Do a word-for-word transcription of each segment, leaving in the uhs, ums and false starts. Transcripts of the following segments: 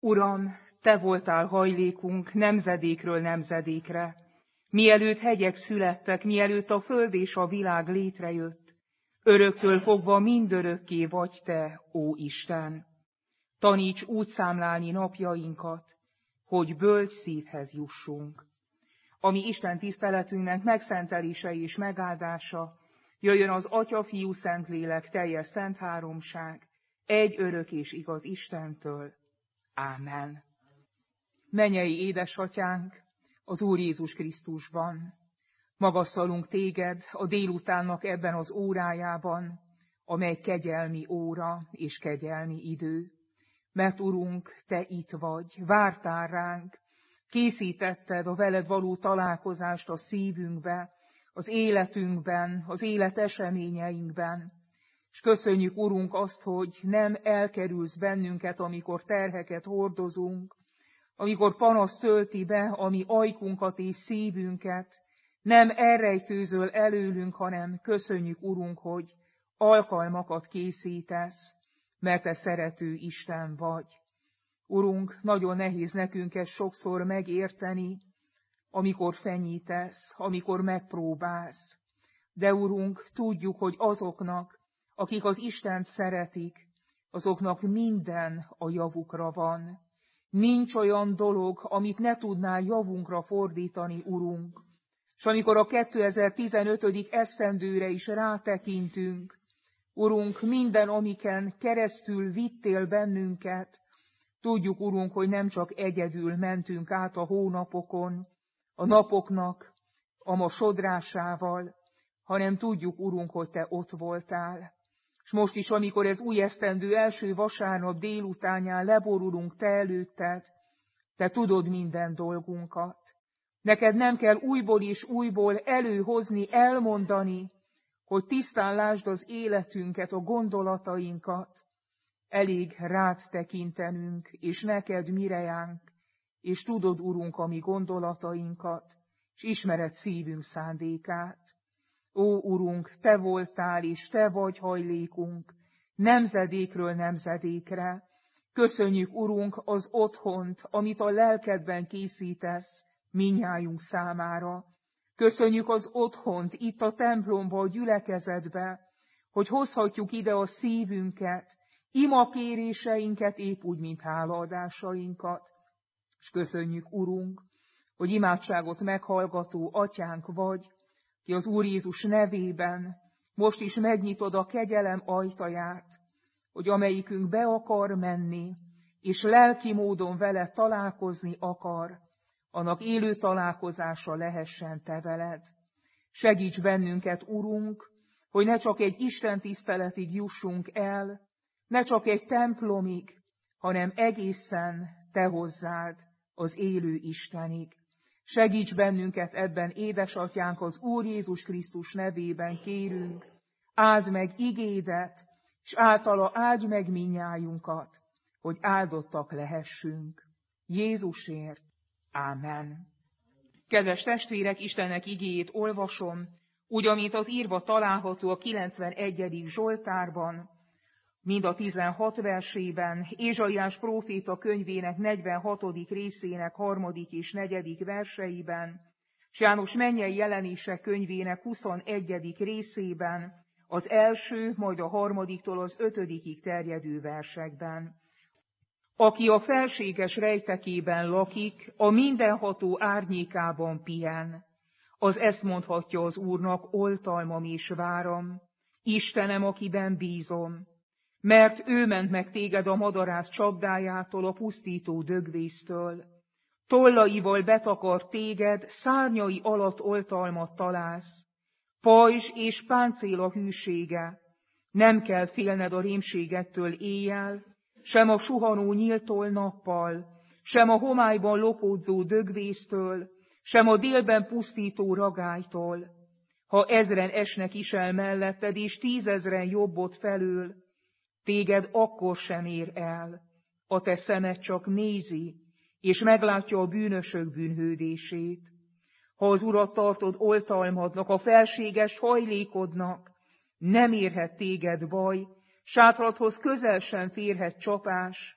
Uram, Te voltál hajlékunk nemzedékről nemzedékre. Mielőtt hegyek születtek, mielőtt a föld és a világ létrejött, öröktől fogva mindörökké vagy Te, ó Isten. Taníts úgy számlálni napjainkat, hogy bölcs szívhez jussunk. Ami Isten tiszteletünknek megszentelése és megáldása, jöjjön az Atya, Fiú, Szentlélek, teljes szent háromság, egy örök és igaz Istentől. Ámen. Mennyei édesatyánk, az Úr Jézus Krisztusban, magasztalunk téged a délutánnak ebben az órájában, amely kegyelmi óra és kegyelmi idő. Mert Urunk, Te itt vagy, vártál ránk, készítetted a veled való találkozást a szívünkbe, az életünkben, az élet eseményeinkben. És köszönjük, Urunk, azt, hogy nem elkerülsz bennünket, amikor terheket hordozunk, amikor panasz tölti be a mi ajkunkat és szívünket, nem elrejtőzöl előlünk, hanem köszönjük, Urunk, hogy alkalmakat készítesz, mert Te szerető Isten vagy. Urunk, nagyon nehéz nekünk ezt sokszor megérteni, amikor fenyítesz, amikor megpróbálsz. De Urunk, tudjuk, hogy azoknak, akik az Istent szeretik, azoknak minden a javukra van. Nincs olyan dolog, amit ne tudnál javunkra fordítani, Urunk. És amikor a kétezer-tizenötödik esztendőre is rátekintünk, Urunk, minden, amiken keresztül vittél bennünket, tudjuk, Urunk, hogy nem csak egyedül mentünk át a hónapokon, a napoknak a ma sodrásával, hanem tudjuk, Urunk, hogy Te ott voltál. És most is, amikor ez új esztendő első vasárnap délutánján leborulunk Te előtted, Te tudod minden dolgunkat. Neked nem kell újból és újból előhozni, elmondani, hogy tisztán lásd az életünket, a gondolatainkat. Elég rád tekintenünk, és neked mirejánk, és tudod, Urunk, a mi gondolatainkat, és ismered szívünk szándékát. Ó, Urunk, Te voltál, és Te vagy hajlékunk, nemzedékről nemzedékre. Köszönjük, Urunk, az otthont, amit a lelkedben készítesz mindnyájunk számára. Köszönjük az otthont itt a templomba, a gyülekezetbe, hogy hozhatjuk ide a szívünket, imakéréseinket, épp úgy, mint hálaadásainkat. És köszönjük, Urunk, hogy imádságot meghallgató atyánk vagy, ki az Úr Jézus nevében most is megnyitod a kegyelem ajtaját, hogy amelyikünk be akar menni, és lelki módon vele találkozni akar, annak élő találkozása lehessen Te veled. Segíts bennünket, Urunk, hogy ne csak egy istentiszteletig jussunk el, ne csak egy templomig, hanem egészen Te hozzád, az élő Istenig. Segíts bennünket ebben, édesatyánk, az Úr Jézus Krisztus nevében kérünk, áld meg igédet, és általa áldj meg minnyájunkat, hogy áldottak lehessünk. Jézusért. Ámen. Kedves testvérek, Istennek igéjét olvasom, úgy, amint az írva található a kilencvenegyedik Zsoltárban, mind a tizenhat versében, Ézsaiás próféta könyvének negyvenhatodik részének harmadik és negyedik verseiben, s János mennyei jelenések könyvének huszonegyedik részében, az első, majd a harmadiktól az ötödikig terjedő versekben. Aki a felséges rejtekében lakik, a mindenható árnyékában pihen, az ezt mondhatja az Úrnak, oltalmam és váram, Istenem, akiben bízom. Mert ő ment meg téged a madarász csapdájától, a pusztító dögvésztől. Tollaival betakar téged, szárnyai alatt oltalmat találsz. Pajzs és páncél a hűsége, nem kell félned a rémségettől éjjel, sem a suhanó nyíltól nappal, sem a homályban lopódzó dögvésztől, sem a délben pusztító ragálytól. Ha ezren esnek is el melletted, és tízezren jobbot felől, téged akkor sem ér el, a te szemed csak nézi, és meglátja a bűnösök bűnhődését. Ha az Urat tartod oltalmadnak, a felséges hajlékodnak, nem érhet téged baj, sátradhoz közel sem férhet csapás,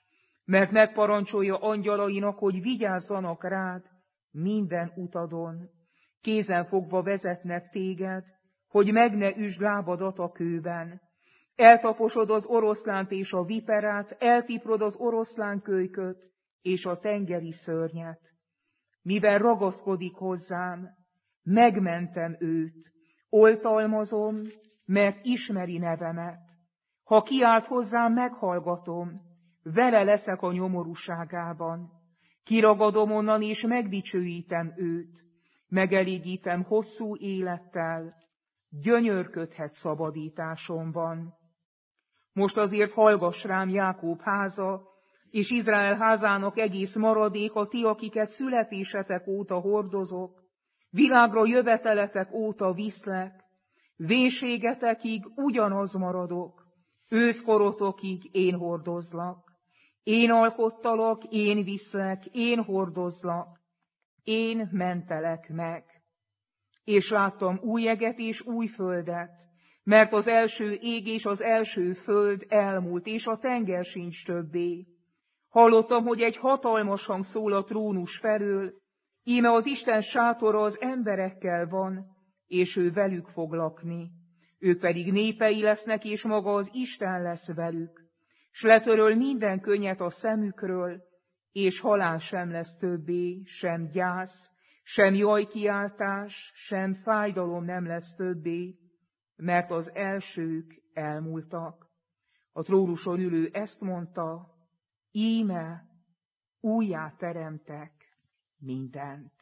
mert megparancsolja angyalainak, hogy vigyázzanak rád minden utadon. Kézen fogva vezetnek téged, hogy meg ne üsd lábadat a kőben. Eltaposod az oroszlánt és a viperát, eltiprod az oroszlánkölyköt és a tengeri szörnyet. Mivel ragaszkodik hozzám, megmentem őt, oltalmazom, mert ismeri nevemet. Ha kiált hozzám, meghallgatom, vele leszek a nyomorúságában. Kiragadom onnan, és megdicsőítem őt. Megelégítem hosszú élettel, gyönyörködhet szabadításomban. Most azért hallgass rám, Jákob háza, és Izrael házának egész maradéka, ti, akiket születésetek óta hordozok, világra jöveteletek óta viszlek, vénségetekig ugyanaz maradok, őszkorotokig én hordozlak. Én alkottalak, én viszlek, én hordozlak, én mentelek meg. És láttam új eget és új földet, mert az első ég és az első föld elmúlt, és a tenger sincs többé. Hallottam, hogy egy hatalmas hang szól a trónus felől, íme az Isten sátora az emberekkel van, és ő velük fog lakni. Ők pedig népei lesznek, és maga az Isten lesz velük. S letöröl minden könnyet a szemükről, és halál sem lesz többé, sem gyász, sem jajkiáltás, sem fájdalom nem lesz többé, mert az elsők elmúltak. A trónuson ülő ezt mondta, íme, újjá teremtek mindent.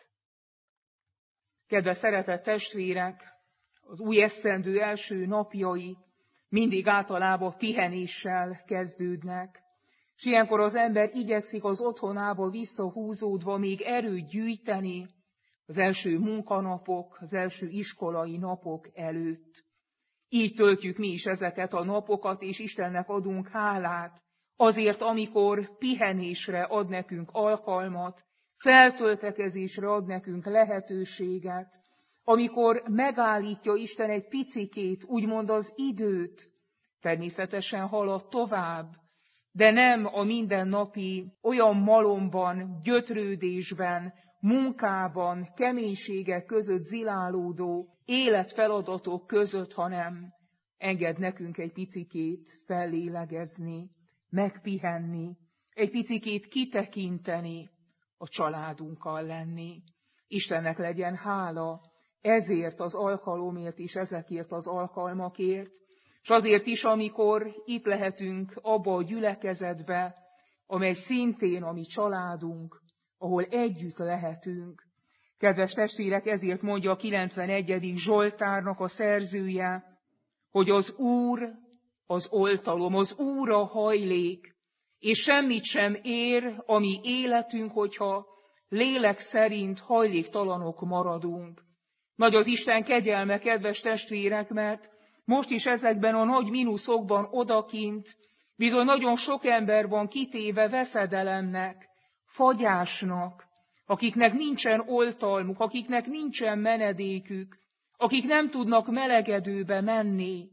Kedves szeretett testvérek, az új esztendő első napjai mindig általában pihenéssel kezdődnek, és ilyenkor az ember igyekszik az otthonába visszahúzódva még erőt gyűjteni az első munkanapok, az első iskolai napok előtt. Így töltjük mi is ezeket a napokat, és Istennek adunk hálát azért, amikor pihenésre ad nekünk alkalmat, feltöltekezésre ad nekünk lehetőséget, amikor megállítja Isten egy picikét, úgymond az időt, természetesen halad tovább, de nem a mindennapi olyan malomban, gyötrődésben, munkában, keménységek között zilálódó életfeladatok között, hanem enged nekünk egy picikét fellélegezni, megpihenni, egy picikét kitekinteni, a családunkkal lenni. Istennek legyen hála ezért az alkalomért és ezekért az alkalmakért, és azért is, amikor itt lehetünk abba a gyülekezetbe, amely szintén a mi családunk, ahol együtt lehetünk. Kedves testvérek, ezért mondja a kilencvenegyedik Zsoltárnak a szerzője, hogy az Úr az oltalom, az Úr a hajlék, és semmit sem ér a mi életünk, hogyha lélek szerint hajléktalanok maradunk. Nagy az Isten kegyelme, kedves testvérek, mert most is ezekben a nagy mínuszokban odakint bizony nagyon sok ember van kitéve veszedelemnek, fagyásnak, akiknek nincsen oltalmuk, akiknek nincsen menedékük, akik nem tudnak melegedőbe menni.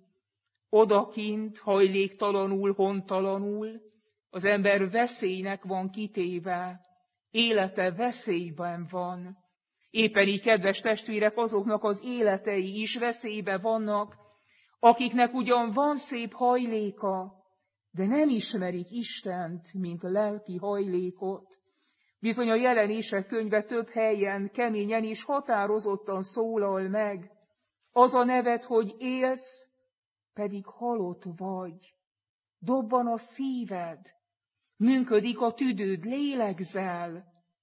Odakint, hajléktalanul, hontalanul, az ember veszélynek van kitéve, élete veszélyben van. Éppen így, kedves testvérek, azoknak az életei is veszélybe vannak, akiknek ugyan van szép hajléka, de nem ismerik Istent, mint a lelki hajlékot. Bizony a Jelenések könyve több helyen keményen és határozottan szólal meg. Az a neved, hogy élsz, pedig halott vagy. Dobban a szíved, működik a tüdőd, lélegzel,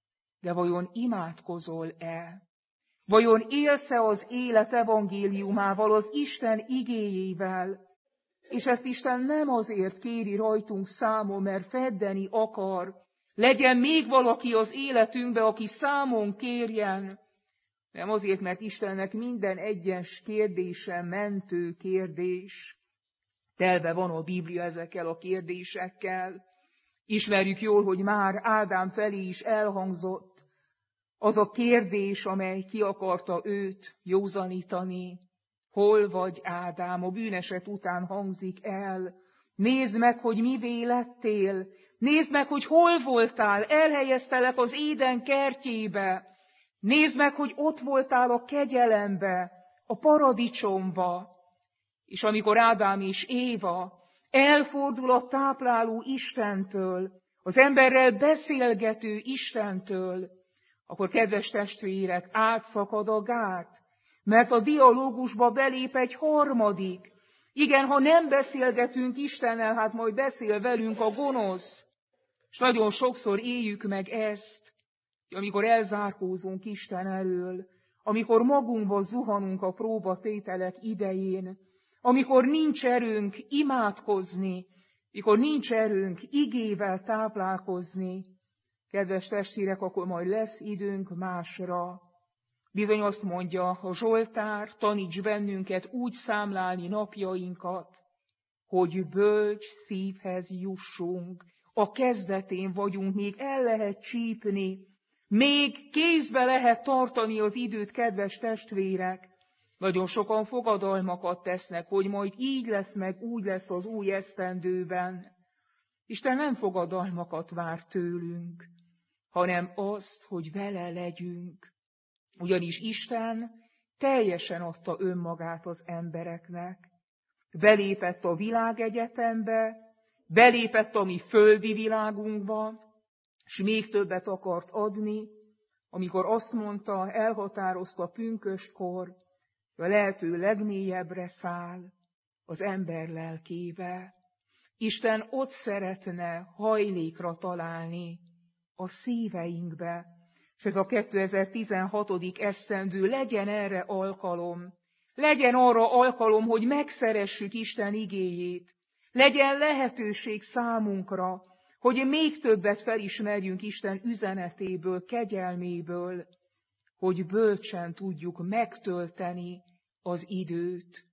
de vajon imádkozol-e? Vajon élsz-e az élet evangéliumával, az Isten igéjével? És ezt Isten nem azért kéri rajtunk számon, mert feddeni akar, legyen még valaki az életünkbe, aki számon kérjen, nem azért, mert Istennek minden egyes kérdése mentő kérdés. Telve van a Biblia ezekkel a kérdésekkel. Ismerjük jól, hogy már Ádám felé is elhangzott az a kérdés, amely ki akarta őt józanítani. Hol vagy, Ádám? A bűneset után hangzik el. Nézd meg, hogy mivé lettél, Nézd meg, hogy hol voltál, elhelyeztelek az Éden kertjébe. Nézd meg, hogy ott voltál a kegyelembe, a paradicsomba. És amikor Ádám és Éva elfordul a tápláló Istentől, az emberrel beszélgető Istentől, akkor kedves testvérek, átszakad a gát, mert a dialógusba belép egy harmadik. Igen, ha nem beszélgetünk Istennel, hát majd beszél velünk a gonosz. És nagyon sokszor éljük meg ezt, amikor elzárkózunk Isten elől, amikor magunkba zuhanunk a próbatételek idején, amikor nincs erőnk imádkozni, amikor nincs erőnk igével táplálkozni, kedves testvérek, akkor majd lesz időnk másra. Bizony azt mondja a Zsoltár, taníts bennünket úgy számlálni napjainkat, hogy bölcs szívhez jussunk. A kezdetén vagyunk, még el lehet csípni, még kézbe lehet tartani az időt, kedves testvérek. Nagyon sokan fogadalmakat tesznek, hogy majd így lesz, meg úgy lesz az új esztendőben. Isten nem fogadalmakat vár tőlünk, hanem azt, hogy vele legyünk. Ugyanis Isten teljesen adta önmagát az embereknek. Belépett a világegyetembe, belépett a mi földi világunkba, és még többet akart adni, amikor azt mondta, elhatározta pünköstkor, hogy a lehető legmélyebbre száll az ember lelkébe. Isten ott szeretne hajlékra találni a szíveinkbe, és ez a kétezer-tizenhatodik esztendő legyen erre alkalom. Legyen arra alkalom, hogy megszeressük Isten igéjét. Legyen lehetőség számunkra, hogy még többet felismerjünk Isten üzenetéből, kegyelméből, hogy bölcsen tudjuk megtölteni az időt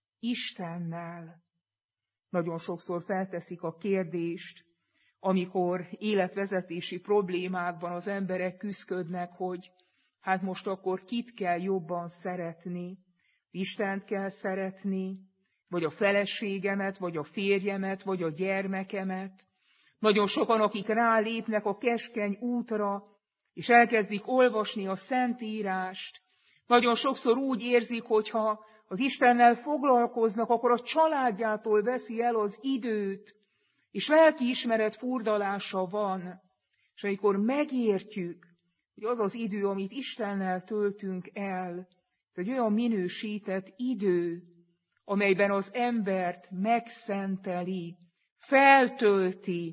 Istennel. Nagyon sokszor felteszik a kérdést, amikor életvezetési problémákban az emberek küszködnek, hogy hát most akkor kit kell jobban szeretni, Istent kell szeretni, vagy a feleségemet, vagy a férjemet, vagy a gyermekemet. Nagyon sokan, akik rálépnek a keskeny útra, és elkezdik olvasni a Szentírást, nagyon sokszor úgy érzik, hogyha az Istennel foglalkoznak, akkor a családjától veszi el az időt, és lelkiismeret furdalása van. És amikor megértjük, hogy az az idő, amit Istennel töltünk el, ez egy olyan minősített idő, amelyben az embert megszenteli, feltölti,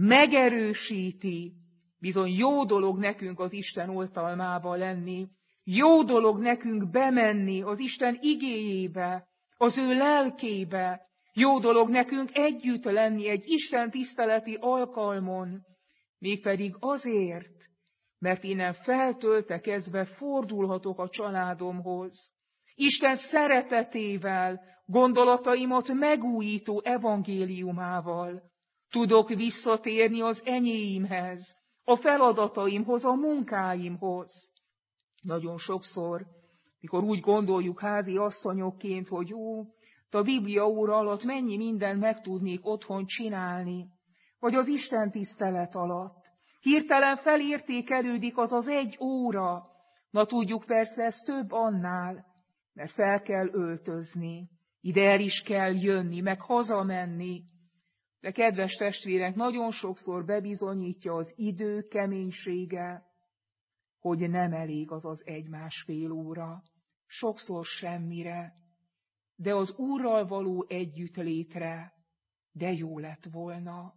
megerősíti. Bizony jó dolog nekünk az Isten oltalmába lenni, jó dolog nekünk bemenni az Isten igéjébe, az ő lelkébe, jó dolog nekünk együtt lenni egy Isten tiszteleti alkalmon, mégpedig azért, mert innen feltöltekezve fordulhatok a családomhoz. Isten szeretetével, gondolataimat megújító evangéliumával tudok visszatérni az enyéimhez, a feladataimhoz, a munkáimhoz. Nagyon sokszor, mikor úgy gondoljuk házi asszonyokként, hogy ó, a Biblia óra alatt mennyi mindent meg tudnék otthon csinálni, vagy az Isten tisztelet alatt. Hirtelen felértékelődik az az egy óra. Na tudjuk, persze ez több annál, mert fel kell öltözni, ide el is kell jönni, meg hazamenni. De kedves testvérek, nagyon sokszor bebizonyítja az idő keménysége, hogy nem elég az az egy-másfél óra. Sokszor semmire, de az Úrral való együttlétre, de jó lett volna.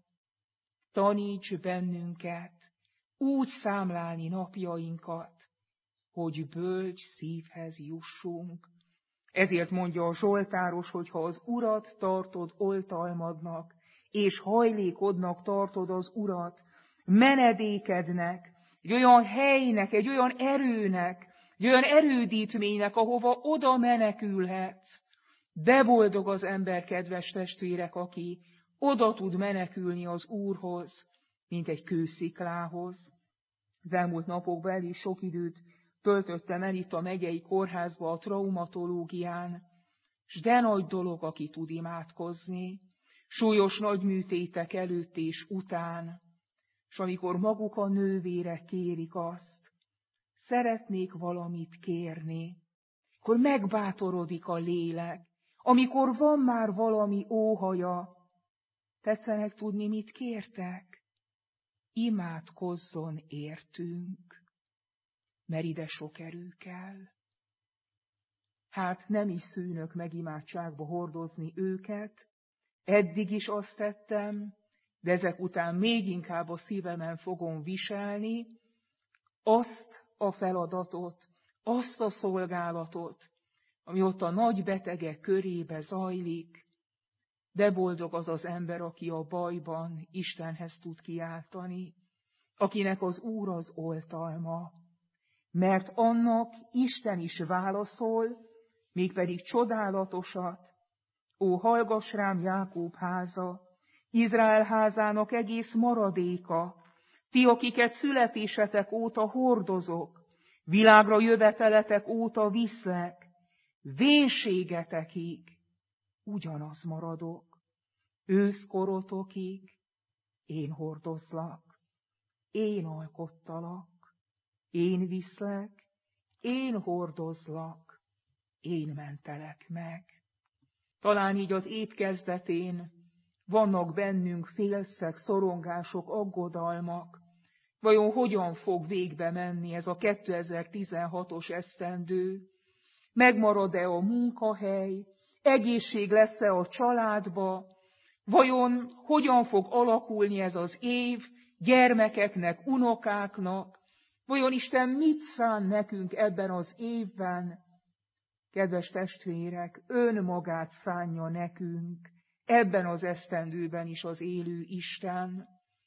Taníts bennünket úgy számlálni napjainkat, hogy bölcs szívhez jussunk. Ezért mondja a Zsoltáros, hogy ha az Urat tartod oltalmadnak, és hajlékodnak tartod az Urat, menedékednek, egy olyan helynek, egy olyan erőnek, egy olyan erődítménynek, ahova oda menekülhetsz. De boldog az ember, kedves testvérek, aki oda tud menekülni az Úrhoz, mint egy kősziklához. Az elmúlt napokban elég sok időt töltöttem el itt a megyei kórházba a traumatológián, s de nagy dolog, aki tud imádkozni, súlyos nagy műtétek előtt és után. és amikor maguk a nővérek kérik azt, szeretnék valamit kérni, akkor megbátorodik a lélek, amikor van már valami óhaja. Tetszenek tudni, mit kértek? Imádkozzon értünk, mert ide sok erő kell. Hát nem is szűnök meg imádságba hordozni őket, eddig is azt tettem, de ezek után még inkább a szívemen fogom viselni azt a feladatot, azt a szolgálatot, ami ott a nagy betegek körébe zajlik, de boldog az az ember, aki a bajban Istenhez tud kiáltani, akinek az Úr az oltalma, mert annak Isten is válaszol, mégpedig csodálatosat. Ó, hallgass rám, Jákób háza, Izrael házának egész maradéka, ti, akiket születésetek óta hordozok, világra jöveteletek óta viszlek, vénségetekig ugyanaz maradok, őszkorotokig én hordozlak, én alkottalak, én viszlek, én hordozlak, én mentelek meg. Talán így az év kezdetén vannak bennünk félszeg, szorongások, aggodalmak. Vajon hogyan fog végbe menni ez a kétezer-tizenhatos esztendő? Megmarad-e a munkahely? Egészség lesz-e a családba? Vajon hogyan fog alakulni ez az év gyermekeknek, unokáknak? Vajon Isten mit szán nekünk ebben az évben? Kedves testvérek, önmagát szánja nekünk ebben az esztendőben is az élő Isten.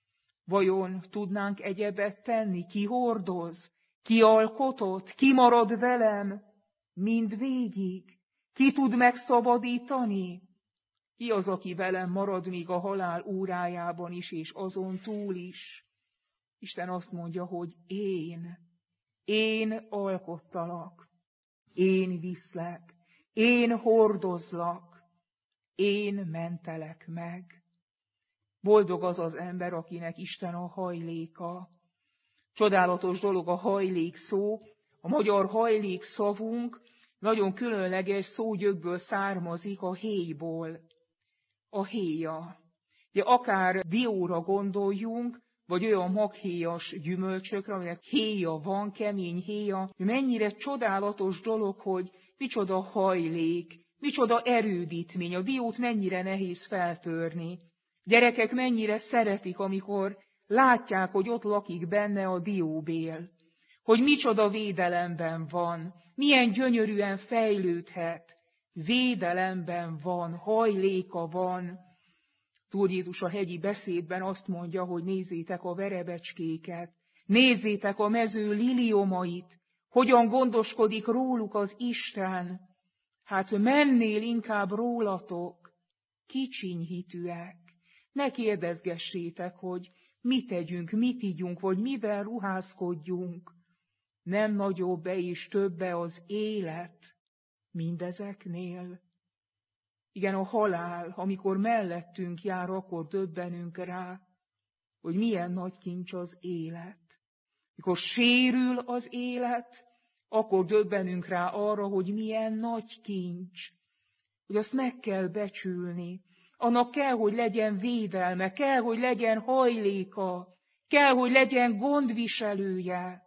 Vajon tudnánk egyebet tenni? Ki hordoz? Ki alkotott? Ki marad velem mind végig? Ki tud megszabadítani? Ki az, aki velem marad még a halál órájában is, és azon túl is? Isten azt mondja, hogy én, én alkottalak, én viszlek, én hordozlak, én mentelek meg. Boldog az az ember, akinek Isten a hajléka. Csodálatos dolog a hajlék szó. A magyar hajlék szavunk nagyon különleges szógyökből származik, a héjból. A héja. Ugye akár dióra gondoljunk, vagy olyan maghéjas gyümölcsökre, aminek héja van, kemény héja. Mennyire csodálatos dolog, hogy micsoda hajlék, micsoda erődítmény, a diót mennyire nehéz feltörni. Gyerekek mennyire szeretik, amikor látják, hogy ott lakik benne a dióbél, hogy micsoda védelemben van, milyen gyönyörűen fejlődhet, védelemben van, hajléka van. Úr Jézus a hegyi beszédben azt mondja, hogy nézzétek a verebecskéket, nézzétek a mező liliomait, hogyan gondoskodik róluk az Isten. Hát mennél inkább rólatok, kicsiny hitűek. Ne kérdezgessétek, hogy mit tegyünk, mit ígyunk, vagy mivel ruházkodjunk. Nem nagyobb-e és többe az élet mindezeknél? Igen, a halál, amikor mellettünk jár, akkor döbbenünk rá, hogy milyen nagy kincs az élet. Mikor sérül az élet, akkor döbbenünk rá arra, hogy milyen nagy kincs, hogy azt meg kell becsülni. Annak kell, hogy legyen védelme, kell, hogy legyen hajléka, kell, hogy legyen gondviselője.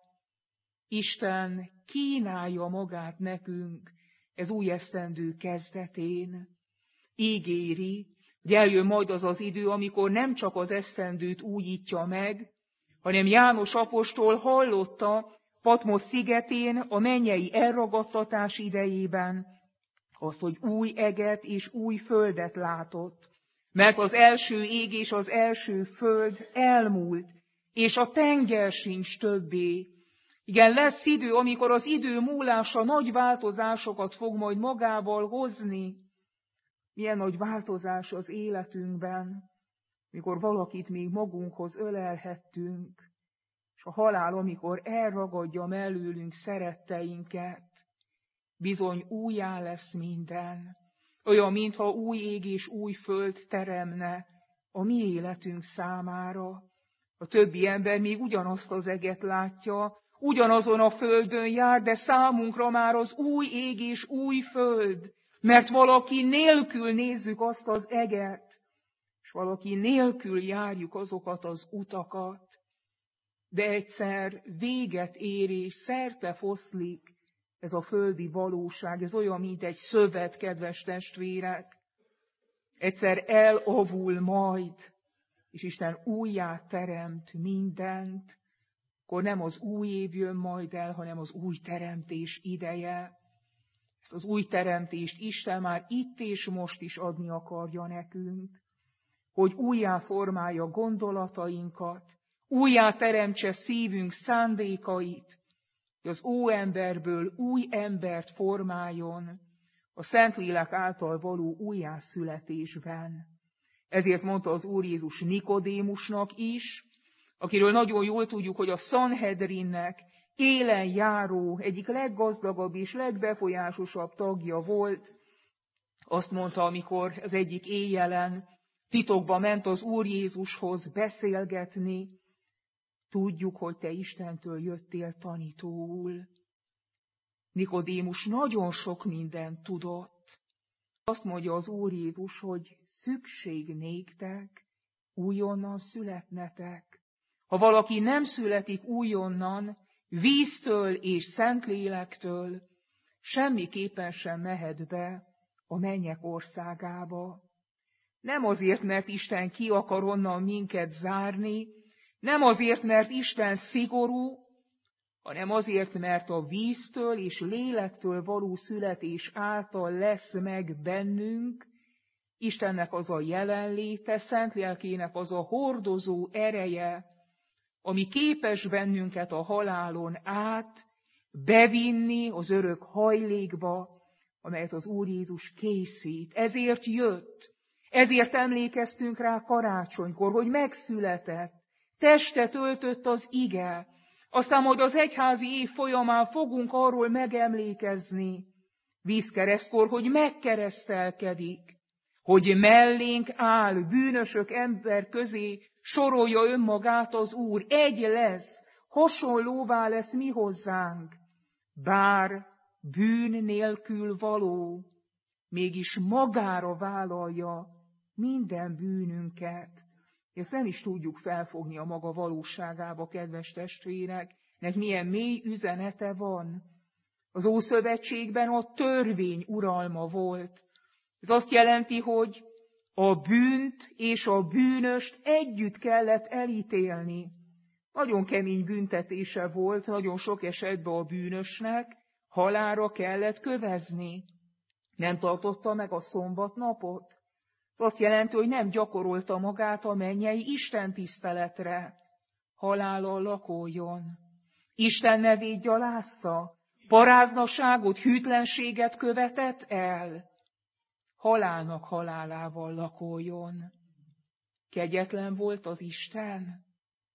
Isten kínálja magát nekünk ez új esztendő kezdetén. Ígéri, hogy eljön majd az az idő, amikor nem csak az esztendőt újítja meg, hanem János apostol hallotta Patmos szigetén a mennyei elragadtatás idejében azt, hogy új eget és új földet látott. Mert az első ég és az első föld elmúlt, és a tenger sincs többé. Igen, lesz idő, amikor az idő múlása nagy változásokat fog majd magával hozni. Milyen nagy változás az életünkben, mikor valakit még magunkhoz ölelhettünk, és a halál, amikor elragadja mellőlünk szeretteinket, bizony újjá lesz minden, olyan, mintha új ég és új föld teremne a mi életünk számára. A többi ember még ugyanazt az eget látja, ugyanazon a földön jár, de számunkra már az új ég és új föld, mert valaki nélkül nézzük azt az eget, és valaki nélkül járjuk azokat az utakat. De egyszer véget ér és szerte foszlik ez a földi valóság, ez olyan, mint egy szövet, kedves testvérek. Egyszer elavul majd, és Isten újjá teremt mindent, akkor nem az új év jön majd el, hanem az új teremtés ideje. Ezt az új teremtést Isten már itt és most is adni akarja nekünk, hogy újjá formálja gondolatainkat, újjá teremtse szívünk szándékait, hogy az óemberből új embert formáljon a Szentlélek által való újjászületésben. Ezért mondta az Úr Jézus Nikodémusnak is, akiről nagyon jól tudjuk, hogy a Sanhedrinnek élen járó, egyik leggazdagabb és legbefolyásosabb tagja volt. Azt mondta, amikor az egyik éjjelen titokba ment az Úr Jézushoz beszélgetni, tudjuk, hogy te Istentől jöttél tanítóul. Nikodémus nagyon sok mindent tudott. Azt mondja az Úr Jézus, hogy szükség néktek újonnan születnetek. Ha valaki nem születik újonnan, víztől és Szentlélektől, semmiképpen sem mehet be a mennyek országába. Nem azért, mert Isten ki akar onnan minket zárni, nem azért, mert Isten szigorú, hanem azért, mert a víztől és lélektől való születés által lesz meg bennünk Istennek az a jelenléte, Szentlélkének az a hordozó ereje, ami képes bennünket a halálon át bevinni az örök hajlékba, amelyet az Úr Jézus készít. Ezért jött, ezért emlékeztünk rá karácsonykor, hogy megszületett, testet öltött az ige. Aztán majd az egyházi év folyamán fogunk arról megemlékezni, vízkeresztkor, hogy megkeresztelkedik, hogy mellénk áll, bűnösök ember közé sorolja önmagát az Úr. Egy lesz, hasonlóvá lesz mi hozzánk, bár bűn nélkül való, mégis magára vállalja minden bűnünket. Ezt nem is tudjuk felfogni a maga valóságába, kedves testvérek, nek milyen mély üzenete van. Az Ószövetségben a törvény uralma volt. Ez azt jelenti, hogy a bűnt és a bűnöst együtt kellett elítélni. Nagyon kemény büntetése volt, nagyon sok esetben a bűnösnek halálra kellett kövezni. Nem tartotta meg a szombatnapot. Ez azt jelenti, hogy nem gyakorolta magát a mennyei Isten tiszteletre. Halállal lakoljon. Isten nevét gyalázta, paráznaságot, hűtlenséget követett el. Halálnak halálával lakoljon. Kegyetlen volt az Isten.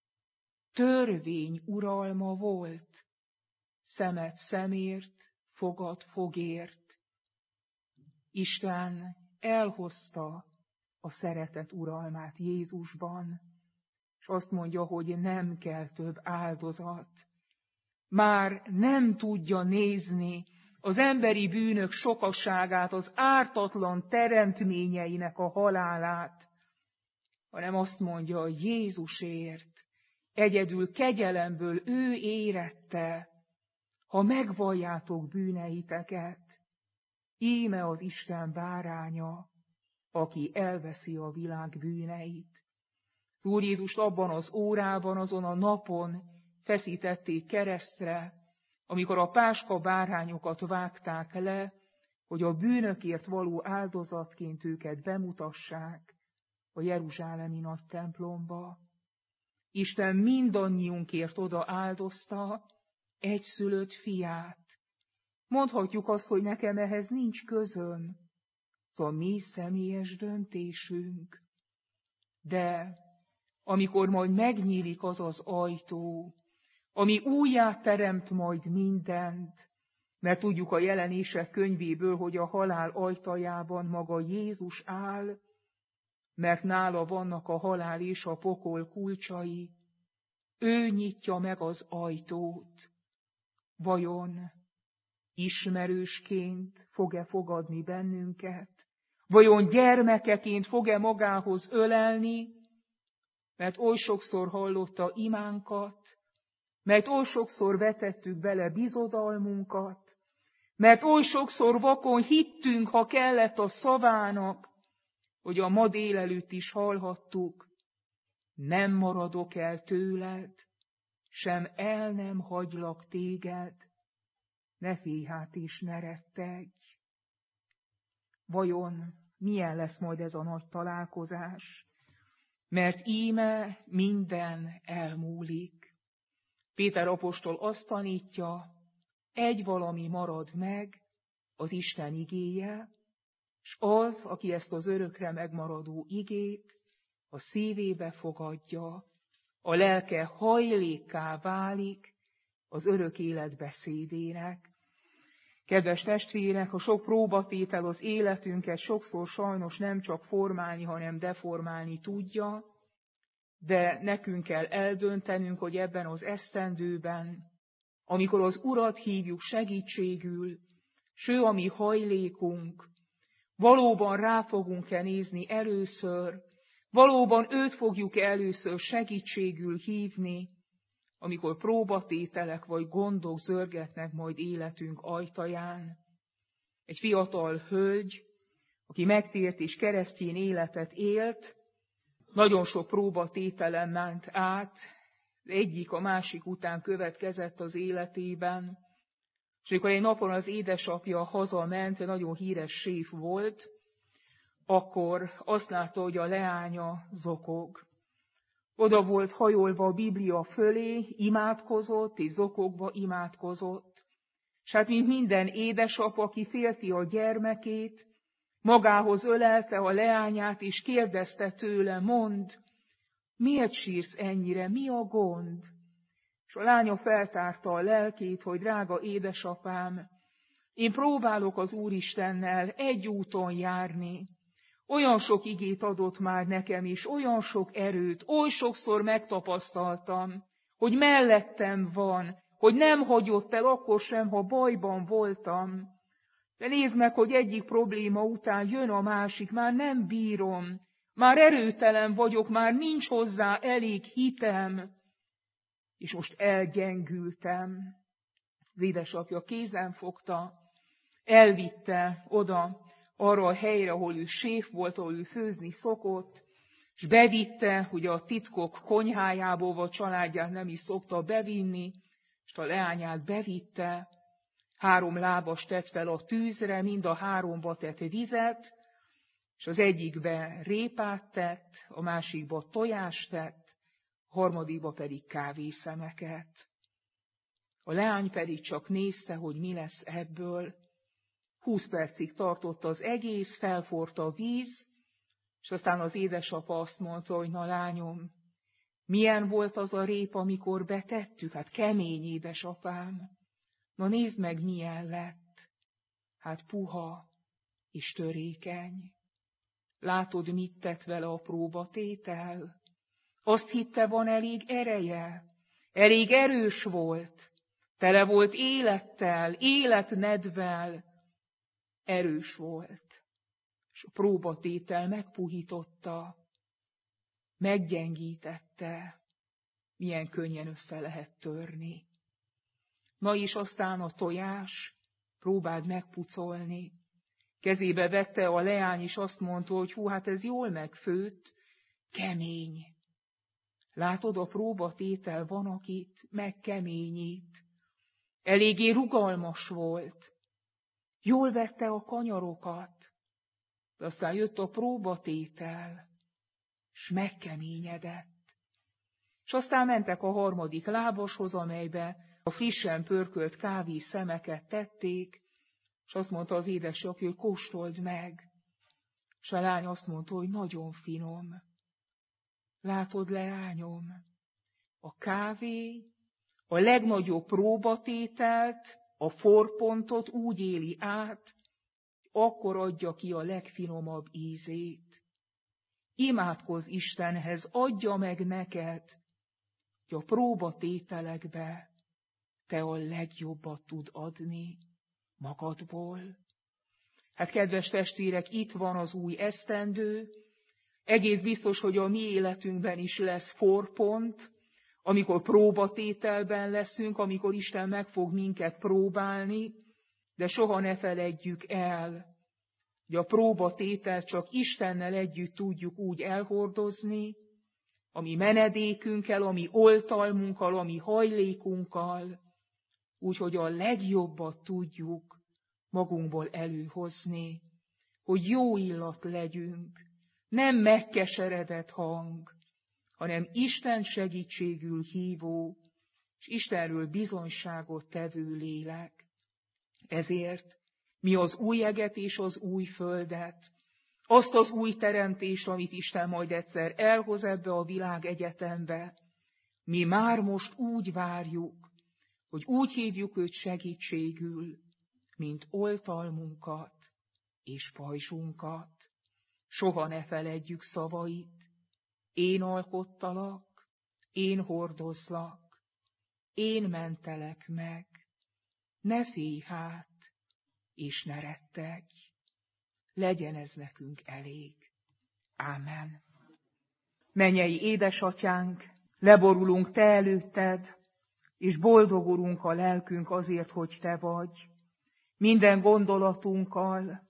Törvény uralma volt. Szemet szemért, fogad fogért. Isten elhozta a szeretet uralmát Jézusban, és azt mondja, hogy nem kell több áldozat. Már nem tudja nézni az emberi bűnök sokasságát, az ártatlan teremtményeinek a halálát, hanem azt mondja, hogy Jézusért, egyedül kegyelemből ő érette, ha megvalljátok bűneiteket, íme az Isten báránya, aki elveszi a világ bűneit. Az Úr Jézust abban az órában, azon a napon feszítették keresztre, amikor a páska bárányokat vágták le, hogy a bűnökért való áldozatként őket bemutassák a jeruzsálemi nagy templomba. Isten mindannyiunkért oda áldozta egyszülött fiát. Mondhatjuk azt, hogy nekem ehhez nincs közöm. Ez a mi személyes döntésünk. De amikor majd megnyílik az az ajtó, ami újjá teremt majd mindent, mert tudjuk a Jelenések könyvéből, hogy a halál ajtajában maga Jézus áll, mert nála vannak a halál és a pokol kulcsai, Ő nyitja meg az ajtót. Vajon ismerősként fog-e fogadni bennünket? Vajon gyermekeként fog-e magához ölelni? Mert oly sokszor hallotta imánkat, mert oly sokszor vetettük bele bizodalmunkat, mert oly sokszor vakon hittünk, ha kellett a szavának, hogy a ma délelőtt is hallhattuk, nem maradok el tőled, sem el nem hagylak téged, ne félj hát és ne rettegj. Vajon milyen lesz majd ez a nagy találkozás? Mert íme minden elmúlik. Péter apostol azt tanítja, egy valami marad meg, az Isten igéje, és az, aki ezt az örökre megmaradó igét a szívébe fogadja, a lelke hajlékká válik az örök élet beszédének. Kedves testvérek, a sok próbatétel az életünket sokszor sajnos nem csak formálni, hanem deformálni tudja, de nekünk kell eldöntenünk, hogy ebben az esztendőben, amikor az Urat hívjuk segítségül, s ő a mi hajlékunk, valóban rá fogunk-e nézni először, valóban őt fogjuk először segítségül hívni, amikor próbatételek vagy gondok zörgetnek majd életünk ajtaján. Egy fiatal hölgy, aki megtért és keresztény életet élt, nagyon sok próbatételen ment át, egyik a másik után következett az életében, és amikor egy napon az édesapja hazament, nagyon híres séf volt, akkor azt látta, hogy a leánya zokog. Oda volt hajolva a Biblia fölé, imádkozott, és zokogva imádkozott. És hát, mint minden édesapa, aki félti a gyermekét, magához ölelte a leányát, és kérdezte tőle, mondd, miért sírsz ennyire, mi a gond? És a lánya feltárta a lelkét, hogy drága édesapám, én próbálok az Úristennel egy úton járni. Olyan sok igét adott már nekem is, olyan sok erőt, oly sokszor megtapasztaltam, hogy mellettem van, hogy nem hagyott el akkor sem, ha bajban voltam. De nézd meg, hogy egyik probléma után jön a másik, már nem bírom, már erőtelen vagyok, már nincs hozzá elég hitem, és most elgyengültem. Az édesapja kézen fogta, elvitte oda, arra a helyre, ahol ő séf volt, ahol ő főzni szokott, és bevitte, hogy a titkok konyhájából, vagy családját nem is szokta bevinni, és a leányát bevitte, három lábas tett fel a tűzre, mind a háromba tett vizet, és az egyikbe répát tett, a másikba tojást tett, a harmadikba pedig kávészemeket. A leány pedig csak nézte, hogy mi lesz ebből. Húsz percig tartott az egész, felforrt a víz, és aztán az édesapa azt mondta, hogy na lányom, milyen volt az a rép, amikor betettük? Hát kemény, édesapám. Na nézd meg, milyen lett. Hát puha és törékeny. Látod, mit tett vele a próbatétel? Azt hitte, van elég ereje, elég erős volt, tele volt élettel, életnedvel, erős volt, és a próbatétel megpuhította, meggyengítette, milyen könnyen össze lehet törni. Na és aztán a tojás, próbáld megpucolni. Kezébe vette a leány, és azt mondta, hogy hú, hát ez jól megfőtt, kemény. Látod, a próbatétel van, akit megkeményít. Eléggé rugalmas volt. Jól vette a kanyarokat, de aztán jött a próbatétel, és megkeményedett. És aztán mentek a harmadik lábashoz, amelybe a frissen pörkölt kávé szemeket tették, és azt mondta az édesapja, hogy kóstold meg. És a lány azt mondta, hogy nagyon finom. Látod, leányom, a kávé a legnagyobb próbatételt, a forpontot úgy éli át, akkor adja ki a legfinomabb ízét. Imádkozz Istenhez, adja meg neked, hogy a próbatételekbe te a legjobbat tud adni magadból. Hát kedves testvérek, itt van az új esztendő, egész biztos, hogy a mi életünkben is lesz forpont, amikor próbatételben leszünk, amikor Isten meg fog minket próbálni, de soha ne feledjük el, hogy a próbatételt csak Istennel együtt tudjuk úgy elhordozni, ami menedékünkkel, ami oltalmunkkal, ami hajlékunkkal, úgyhogy a legjobbat tudjuk magunkból előhozni, hogy jó illat legyünk, nem megkeseredett hang, hanem Isten segítségül hívó, és Istenről bizonyságot tevő lélek. Ezért mi az új eget és az új földet, azt az új teremtést, amit Isten majd egyszer elhoz ebbe a világ egyetembe, mi már most úgy várjuk, hogy úgy hívjuk őt segítségül, mint oltalmunkat és pajzsunkat. Soha ne feledjük szavait, én alkottalak, én hordozlak, én mentelek meg, ne félj hát, és ne rettegj. Legyen ez nekünk elég. Ámen. Mennyei édesatyánk, leborulunk te előtted, és boldogulunk a lelkünk azért, hogy te vagy. Minden gondolatunkkal,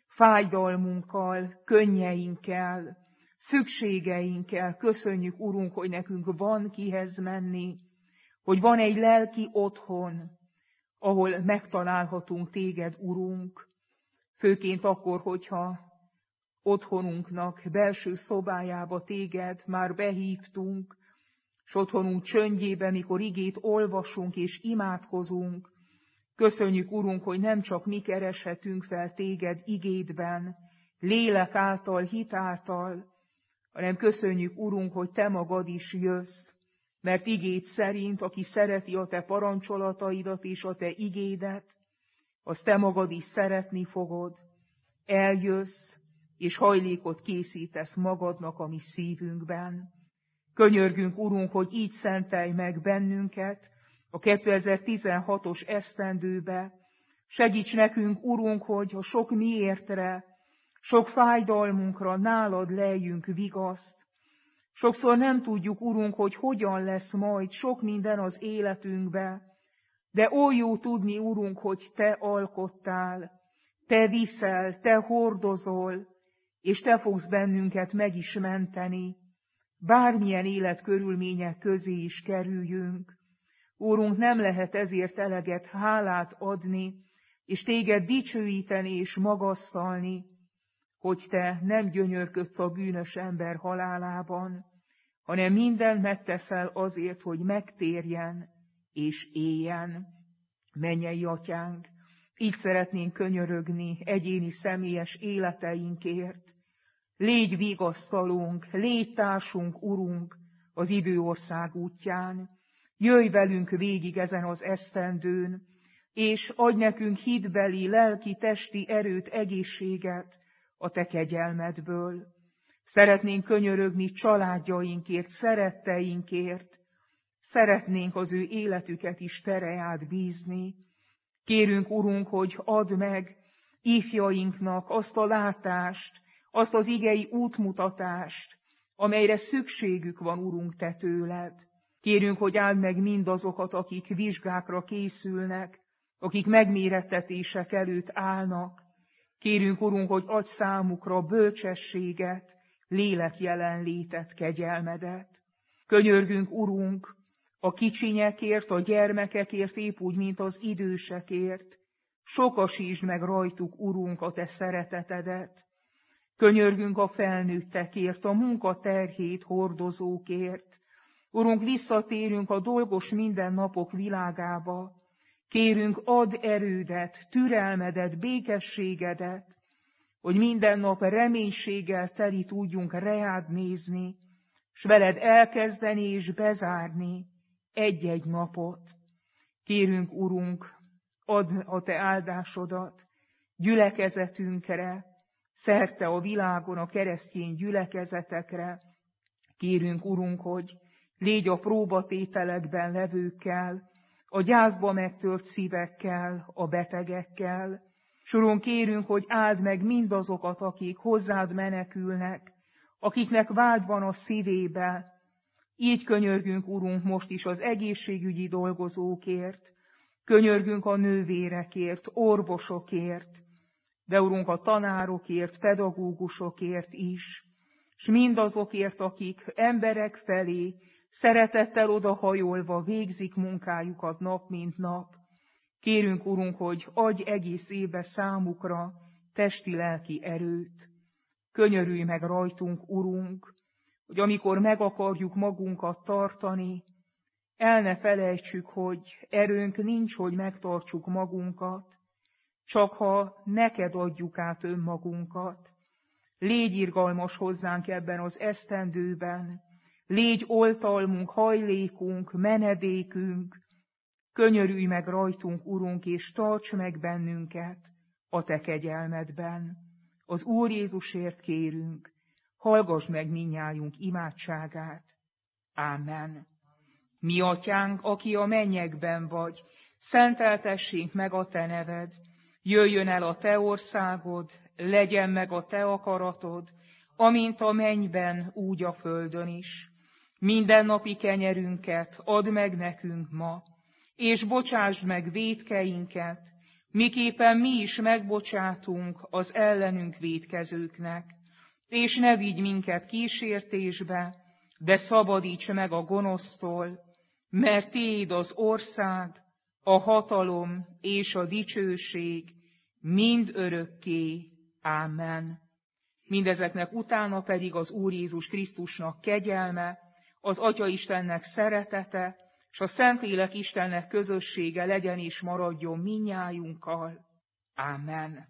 fájdalmunkkal, könnyeinkkel, szükségeinkkel köszönjük, Urunk, hogy nekünk van kihez menni, hogy van egy lelki otthon, ahol megtalálhatunk téged, Urunk, főként akkor, hogyha otthonunknak belső szobájába téged már behívtunk, s otthonunk csöndjébe, mikor igét olvasunk és imádkozunk, köszönjük, Urunk, hogy nem csak mi kereshetünk fel téged igédben, lélek által, hit által, hanem köszönjük, Urunk, hogy te magad is jössz, mert igéd szerint, aki szereti a te parancsolataidat és a te igédet, az te magad is szeretni fogod, eljössz, és hajlékot készítesz magadnak a mi szívünkben. Könyörgünk, Urunk, hogy így szentelj meg bennünket a kétezer-tizenhatos esztendőbe. Segíts nekünk, Urunk, hogy a sok miértre, sok fájdalmunkra nálad lejjünk vigaszt. Sokszor nem tudjuk, Urunk, hogy hogyan lesz majd sok minden az életünkbe, de oly jó tudni, Urunk, hogy te alkottál, te viszel, te hordozol, és te fogsz bennünket meg is menteni, bármilyen életkörülmények közé is kerüljünk. Úrunk, nem lehet ezért eleget hálát adni, és téged dicsőíteni és magasztalni, hogy te nem gyönyörködsz a bűnös ember halálában, hanem mindent megteszel azért, hogy megtérjen és éljen. Mennyei Atyánk, így szeretnénk könyörögni egyéni személyes életeinkért. Légy vigasztalónk, légy társunk, Urunk, az időország útján. Jöjj velünk végig ezen az esztendőn, és adj nekünk hitbeli, lelki, testi erőt, egészséget a te kegyelmedből. Szeretnénk könyörögni családjainkért, szeretteinkért, szeretnénk az ő életüket is tereját bízni. Kérünk, Urunk, hogy add meg ifjainknak azt a látást, azt az igei útmutatást, amelyre szükségük van, Urunk, te tőled. Kérünk, hogy áld meg mindazokat, akik vizsgákra készülnek, akik megmérettetések előtt állnak. Kérünk, Urunk, hogy adj számukra bölcsességet, lélek jelenlétet, kegyelmedet. Könyörgünk, Urunk, a kicsinyekért, a gyermekekért, épp úgy, mint az idősekért. Sokasítsd meg rajtuk, Urunk, a te szeretetedet. Könyörgünk a felnőttekért, a munkaterhét hordozókért. Urunk, visszatérünk a dolgos mindennapok világába. Kérünk, add erődet, türelmedet, békességedet, hogy minden nap reménységgel teli tudjunk reád nézni, s veled elkezdeni és bezárni egy-egy napot. Kérünk, Urunk, add a te áldásodat gyülekezetünkre, szerte a világon a keresztény gyülekezetekre. Kérünk, Urunk, hogy Légy a próbatételekben levőkkel, a gyászba megtört szívekkel, a betegekkel. S Urunk, kérünk, hogy áld meg mindazokat, akik hozzád menekülnek, akiknek vágy van a szívébe. Így könyörgünk, Urunk, most is az egészségügyi dolgozókért, könyörgünk a nővérekért, orvosokért, de Urunk, a tanárokért, pedagógusokért is, s mindazokért, akik emberek felé szeretettel odahajolva végzik munkájukat nap mint nap. Kérünk, Urunk, hogy adj egész éve számukra testi-lelki erőt. Könyörülj meg rajtunk, Urunk, hogy amikor meg akarjuk magunkat tartani, el ne felejtsük, hogy erőnk nincs, hogy megtartsuk magunkat, csak ha neked adjuk át önmagunkat. Légy irgalmas hozzánk ebben az esztendőben, légy oltalmunk, hajlékunk, menedékünk, könyörülj meg rajtunk, Urunk, és tarts meg bennünket a te kegyelmedben. Az Úr Jézusért kérünk, hallgass meg minnyájunk imádságát. Ámen. Mi atyánk, aki a mennyekben vagy, szenteltessék meg a te neved, jöjjön el a te országod, legyen meg a te akaratod, amint a mennyben, úgy a földön is. Mindennapi kenyerünket add meg nekünk ma, és bocsásd meg vétkeinket, miképpen mi is megbocsátunk az ellenünk vétkezőknek. És ne vigy minket kísértésbe, de szabadíts meg a gonosztól, mert tiéd az ország, a hatalom és a dicsőség mind örökké. Ámen. Mindezeknek utána pedig az Úr Jézus Krisztusnak kegyelme, az Atya Istennek szeretete, és a Szentlélek Istennek közössége legyen és maradjon minnyájunkkal. Ámen.